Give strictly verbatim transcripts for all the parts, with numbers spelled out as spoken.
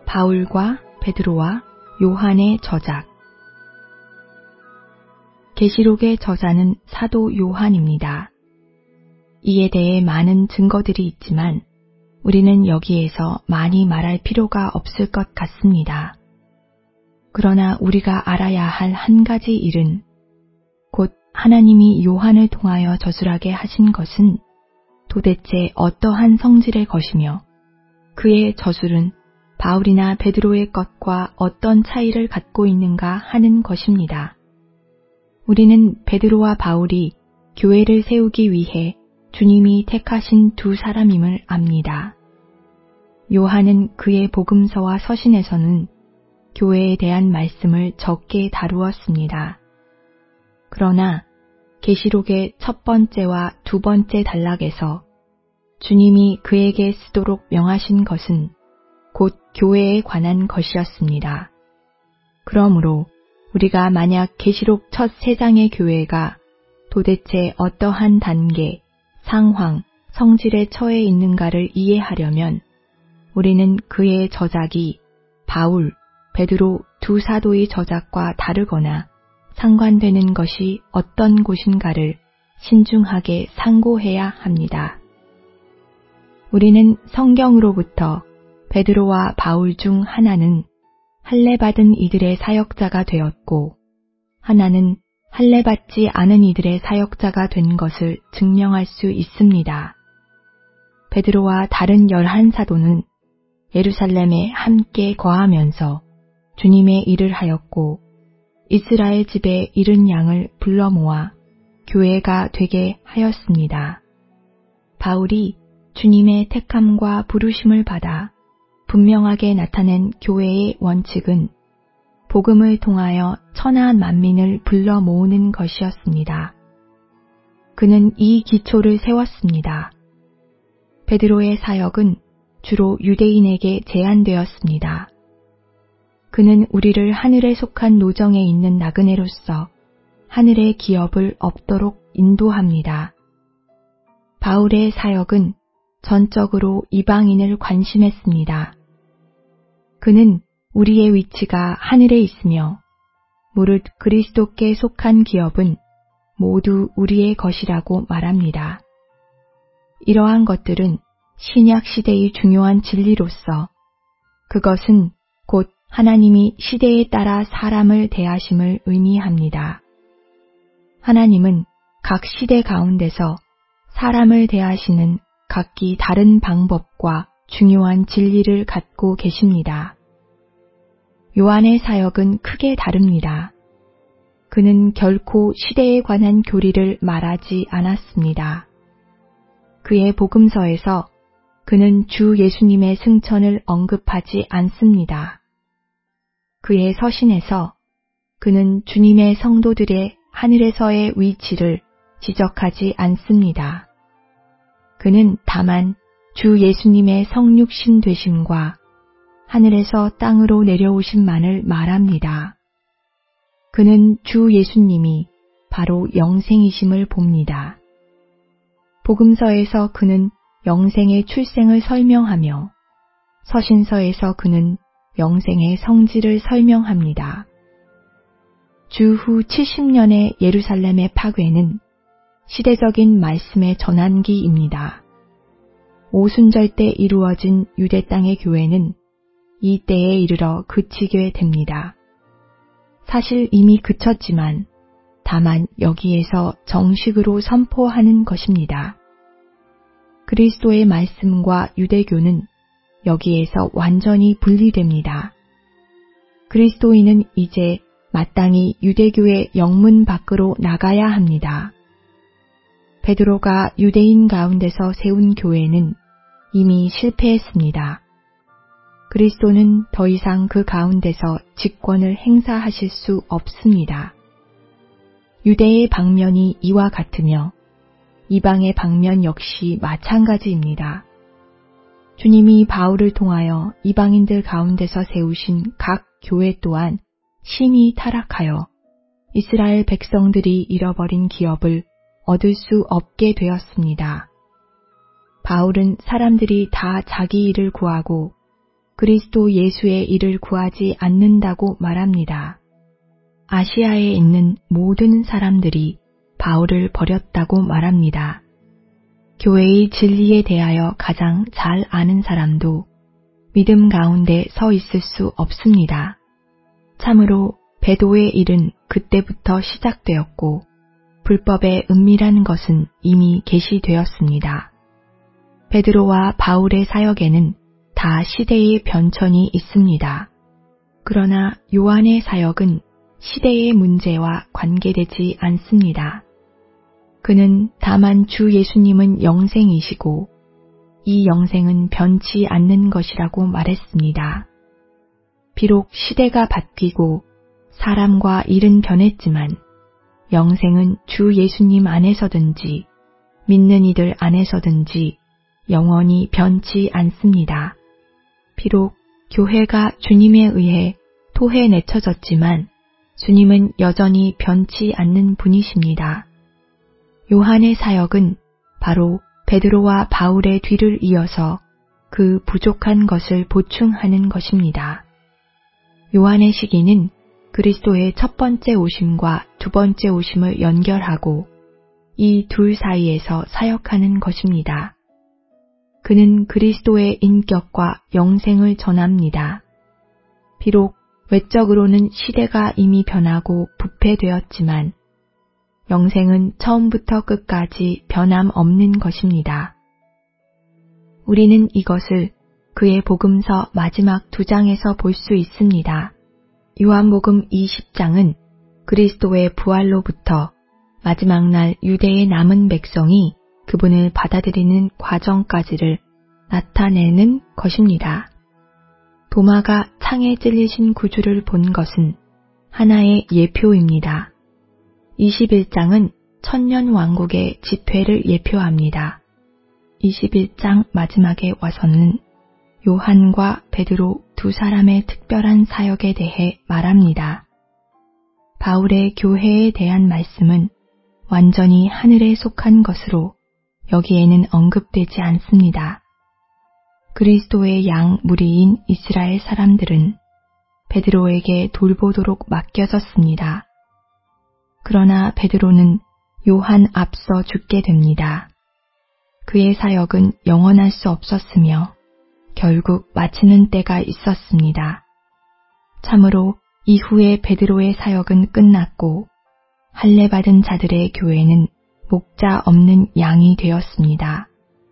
바울과 베드로와 요한의 저작. 계시록의 저자는 사도 요한입니다. 이에 대해 많은 증거들이 있지만 우리는 여기에서 많이 말할 필요가 없을 것 같습니다. 그러나 우리가 알아야 할 한 가지 일은 곧 하나님이 요한을 통하여 저술하게 하신 것은 도대체 어떠한 성질의 것이며 그의 저술은 바울이나 베드로의 것과 어떤 차이를 갖고 있는가 하는 것입니다. 우리는 베드로와 바울이 교회를 세우기 위해 주님이 택하신 두 사람임을 압니다. 요한은 그의 복음서와 서신에서는 교회에 대한 말씀을 적게 다루었습니다. 그러나 계시록의 첫 번째와 두 번째 단락에서 주님이 그에게 쓰도록 명하신 것은 곧 교회에 관한 것이었습니다. 그러므로 우리가 만약 계시록 첫 세 장의 교회가 도대체 어떠한 단계, 상황, 성질에 처해 있는가를 이해하려면 우리는 그의 저작이 바울, 베드로 두 사도의 저작과 다르거나 상관되는 것이 어떤 곳인가를 신중하게 상고해야 합니다. 우리는 성경으로부터 베드로와 바울 중 하나는 할례받은 이들의 사역자가 되었고 하나는 할례받지 않은 이들의 사역자가 된 것을 증명할 수 있습니다. 베드로와 다른 열한 사도는 예루살렘에 함께 거하면서 주님의 일을 하였고 이스라엘 집에 이른 양을 불러 모아 교회가 되게 하였습니다. 바울이 주님의 택함과 부르심을 받아 분명하게 나타낸 교회의 원칙은 복음을 통하여 천하 만민을 불러 모으는 것이었습니다. 그는 이 기초를 세웠습니다. 베드로의 사역은 주로 유대인에게 제한되었습니다. 그는 우리를 하늘에 속한 노정에 있는 나그네로서 하늘의 기업을 얻도록 인도합니다. 바울의 사역은 전적으로 이방인을 관심했습니다. 그는 우리의 위치가 하늘에 있으며 무릇 그리스도께 속한 기업은 모두 우리의 것이라고 말합니다. 이러한 것들은 신약 시대의 중요한 진리로서 그것은 곧 하나님이 시대에 따라 사람을 대하심을 의미합니다. 하나님은 각 시대 가운데서 사람을 대하시는 각기 다른 방법과 중요한 진리를 갖고 계십니다. 요한의 사역은 크게 다릅니다. 그는 결코 시대에 관한 교리를 말하지 않았습니다. 그의 복음서에서 그는 주 예수님의 승천을 언급하지 않습니다. 그의 서신에서 그는 주님의 성도들의 하늘에서의 위치를 지적하지 않습니다. 그는 다만 주 예수님의 성육신 되심과 하늘에서 땅으로 내려오심만을 말합니다. 그는 주 예수님이 바로 영생이심을 봅니다. 복음서에서 그는 영생의 출생을 설명하며 서신서에서 그는 영생의 성질을 설명합니다. 주후 칠십 년의 예루살렘의 파괴는 시대적인 말씀의 전환기입니다. 오순절 때 이루어진 유대 땅의 교회는 이 때에 이르러 그치게 됩니다. 사실 이미 그쳤지만 다만 여기에서 정식으로 선포하는 것입니다. 그리스도의 말씀과 유대교는 여기에서 완전히 분리됩니다. 그리스도인은 이제 마땅히 유대교의 영문 밖으로 나가야 합니다. 베드로가 유대인 가운데서 세운 교회는 이미 실패했습니다. 그리스도는 더 이상 그 가운데서 직권을 행사하실 수 없습니다. 유대의 방면이 이와 같으며 이방의 방면 역시 마찬가지입니다. 주님이 바울을 통하여 이방인들 가운데서 세우신 각 교회 또한 심히 타락하여 이스라엘 백성들이 잃어버린 기업을 얻을 수 없게 되었습니다. 바울은 사람들이 다 자기 일을 구하고 그리스도 예수의 일을 구하지 않는다고 말합니다. 아시아에 있는 모든 사람들이 바울을 버렸다고 말합니다. 교회의 진리에 대하여 가장 잘 아는 사람도 믿음 가운데 서 있을 수 없습니다. 참으로 배도의 일은 그때부터 시작되었고 불법의 은밀한 것은 이미 계시되었습니다. 베드로와 바울의 사역에는 다 시대의 변천이 있습니다. 그러나 요한의 사역은 시대의 문제와 관계되지 않습니다. 그는 다만 주 예수님은 영생이시고 이 영생은 변치 않는 것이라고 말했습니다. 비록 시대가 바뀌고 사람과 일은 변했지만 영생은 주 예수님 안에서든지 믿는 이들 안에서든지 영원히 변치 않습니다. 비록 교회가 주님에 의해 토해내쳐졌지만 주님은 여전히 변치 않는 분이십니다. 요한의 사역은 바로 베드로와 바울의 뒤를 이어서 그 부족한 것을 보충하는 것입니다. 요한의 시기는 그리스도의 첫 번째 오심과 두 번째 오심을 연결하고 이 둘 사이에서 사역하는 것입니다. 그는 그리스도의 인격과 영생을 전합니다. 비록 외적으로는 시대가 이미 변하고 부패되었지만 영생은 처음부터 끝까지 변함없는 것입니다. 우리는 이것을 그의 복음서 마지막 두 장에서 볼 수 있습니다. 요한복음 이십 장은 그리스도의 부활로부터 마지막 날 유대의 남은 백성이 그분을 받아들이는 과정까지를 나타내는 것입니다. 도마가 창에 찔리신 구주를 본 것은 하나의 예표입니다. 이십일 장은 천년 왕국의 집회를 예표합니다. 이십일 장 마지막에 와서는 요한과 베드로 두 사람의 특별한 사역에 대해 말합니다. 바울의 교회에 대한 말씀은 완전히 하늘에 속한 것으로 여기에는 언급되지 않습니다. 그리스도의 양 무리인 이스라엘 사람들은 베드로에게 돌보도록 맡겨졌습니다. 그러나 베드로는 요한 앞서 죽게 됩니다. 그의 사역은 영원할 수 없었으며 결국 마치는 때가 있었습니다. 참으로 이후에 베드로의 사역은 끝났고 할례받은 자들의 교회는 목자 없는 양이 되었습니다.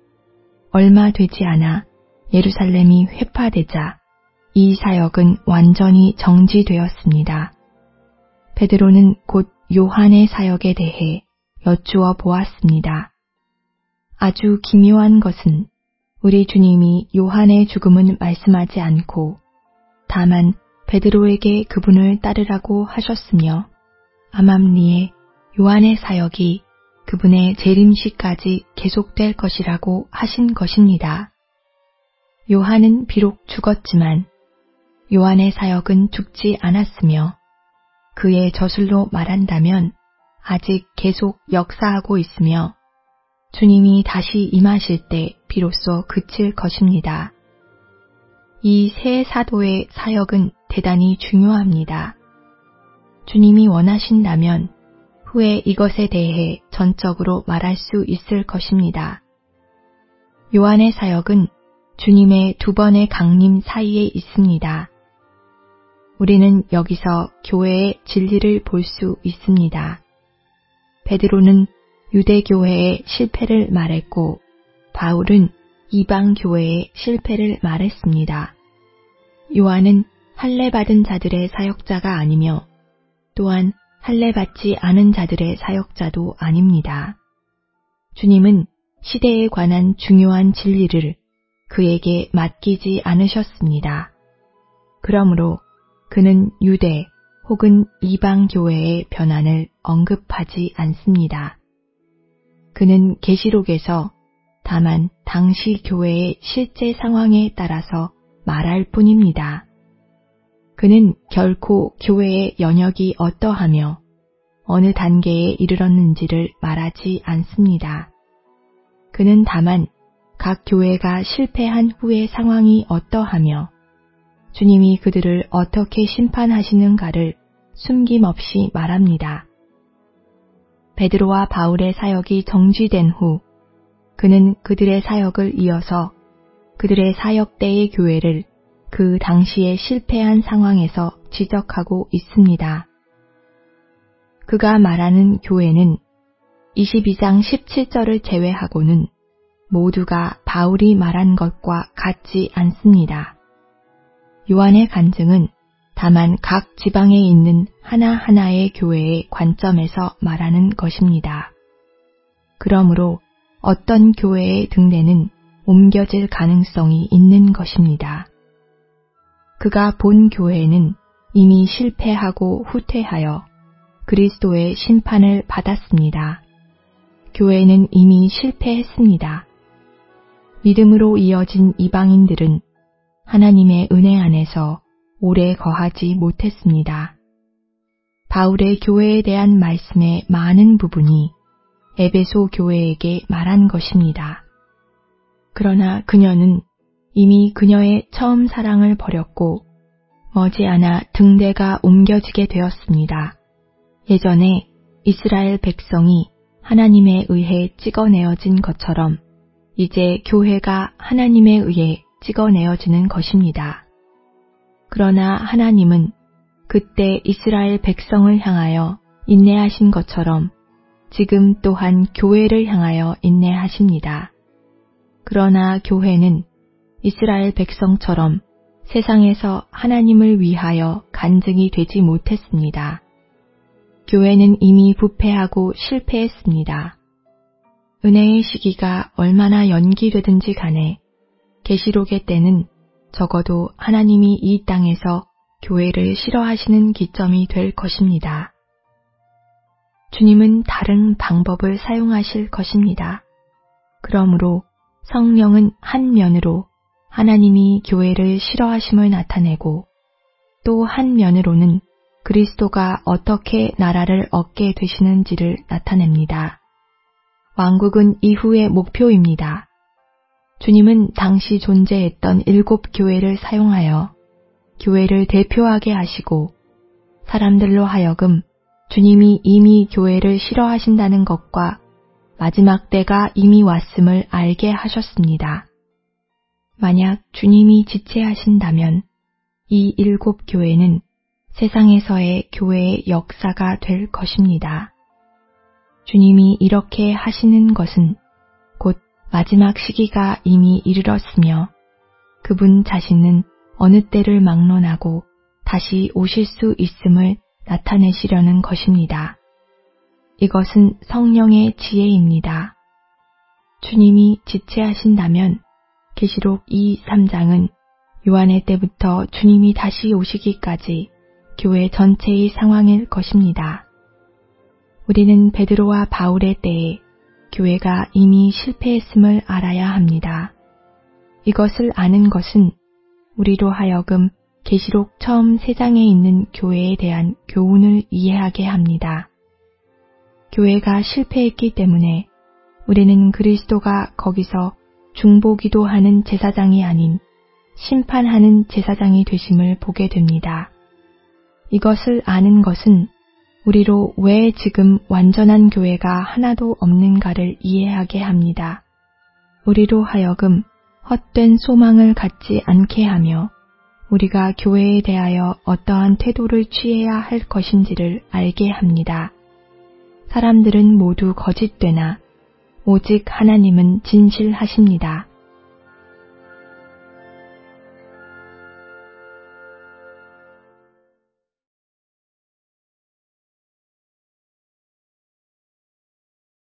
얼마 되지 않아 예루살렘이 회파되자 이 사역은 완전히 정지되었습니다. 베드로는 곧 요한의 사역에 대해 여쭈어 보았습니다. 아주 기묘한 것은 우리 주님이 요한의 죽음은 말씀하지 않고 다만 베드로에게 그분을 따르라고 하셨으며 암암리에 요한의 사역이 그분의 재림시까지 계속될 것이라고 하신 것입니다. 요한은 비록 죽었지만 요한의 사역은 죽지 않았으며 그의 저술로 말한다면 아직 계속 역사하고 있으며 주님이 다시 임하실 때 비로소 그칠 것입니다. 이 세 사도의 사역은 대단히 중요합니다. 주님이 원하신다면 후에 이것에 대해 전적으로 말할 수 있을 것입니다. 요한의 사역은 주님의 두 번의 강림 사이에 있습니다. 우리는 여기서 교회의 진리를 볼 수 있습니다. 베드로는 유대교회의 실패를 말했고 바울은 이방교회의 실패를 말했습니다. 요한은 할례받은 자들의 사역자가 아니며 또한 할례받지 않은 자들의 사역자도 아닙니다. 주님은 시대에 관한 중요한 진리를 그에게 맡기지 않으셨습니다. 그러므로 그는 유대 혹은 이방교회의 변환을 언급하지 않습니다. 그는 계시록에서 다만 당시 교회의 실제 상황에 따라서 말할 뿐입니다. 그는 결코 교회의 연역이 어떠하며 어느 단계에 이르렀는지를 말하지 않습니다. 그는 다만 각 교회가 실패한 후의 상황이 어떠하며 주님이 그들을 어떻게 심판하시는가를 숨김없이 말합니다. 베드로와 바울의 사역이 정지된 후 그는 그들의 사역을 이어서 그들의 사역 때의 교회를 그 당시에 실패한 상황에서 지적하고 있습니다. 그가 말하는 교회는 이십이 장 십칠 절을 제외하고는 모두가 바울이 말한 것과 같지 않습니다. 요한의 간증은 다만 각 지방에 있는 하나하나의 교회의 관점에서 말하는 것입니다. 그러므로 어떤 교회의 등대는 옮겨질 가능성이 있는 것입니다. 그가 본 교회는 이미 실패하고 후퇴하여 그리스도의 심판을 받았습니다. 교회는 이미 실패했습니다. 믿음으로 이어진 이방인들은 하나님의 은혜 안에서 오래 거하지 못했습니다. 바울의 교회에 대한 말씀의 많은 부분이 에베소 교회에게 말한 것입니다. 그러나 그녀는 이미 그녀의 처음 사랑을 버렸고 머지않아 등대가 옮겨지게 되었습니다. 예전에 이스라엘 백성이 하나님에 의해 찍어내어진 것처럼 이제 교회가 하나님에 의해 찍어내어지는 것입니다. 그러나 하나님은 그때 이스라엘 백성을 향하여 인내하신 것처럼 지금 또한 교회를 향하여 인내하십니다. 그러나 교회는 이스라엘 백성처럼 세상에서 하나님을 위하여 간증이 되지 못했습니다. 교회는 이미 부패하고 실패했습니다. 은혜의 시기가 얼마나 연기되든지 간에 계시록의 때는 적어도 하나님이 이 땅에서 교회를 싫어하시는 기점이 될 것입니다. 주님은 다른 방법을 사용하실 것입니다. 그러므로 성령은 한 면으로 하나님이 교회를 싫어하심을 나타내고 또 한 면으로는 그리스도가 어떻게 나라를 얻게 되시는지를 나타냅니다. 왕국은 이후의 목표입니다. 주님은 당시 존재했던 일곱 교회를 사용하여 교회를 대표하게 하시고 사람들로 하여금 주님이 이미 교회를 싫어하신다는 것과 마지막 때가 이미 왔음을 알게 하셨습니다. 만약 주님이 지체하신다면 이 일곱 교회는 세상에서의 교회의 역사가 될 것입니다. 주님이 이렇게 하시는 것은 곧 마지막 시기가 이미 이르렀으며 그분 자신은 어느 때를 막론하고 다시 오실 수 있음을 나타내시려는 것입니다. 이것은 성령의 지혜입니다. 주님이 지체하신다면 계시록 이, 삼 장은 요한의 때부터 주님이 다시 오시기까지 교회 전체의 상황일 것입니다. 우리는 베드로와 바울의 때에 교회가 이미 실패했음을 알아야 합니다. 이것을 아는 것은 우리로 하여금 계시록 처음 세 장에 있는 교회에 대한 교훈을 이해하게 합니다. 교회가 실패했기 때문에 우리는 그리스도가 거기서 중보기도하는 제사장이 아닌 심판하는 제사장이 되심을 보게 됩니다. 이것을 아는 것은 우리로 왜 지금 완전한 교회가 하나도 없는가를 이해하게 합니다. 우리로 하여금 헛된 소망을 갖지 않게 하며 우리가 교회에 대하여 어떠한 태도를 취해야 할 것인지를 알게 합니다. 사람들은 모두 거짓되나 오직 하나님은 진실하십니다.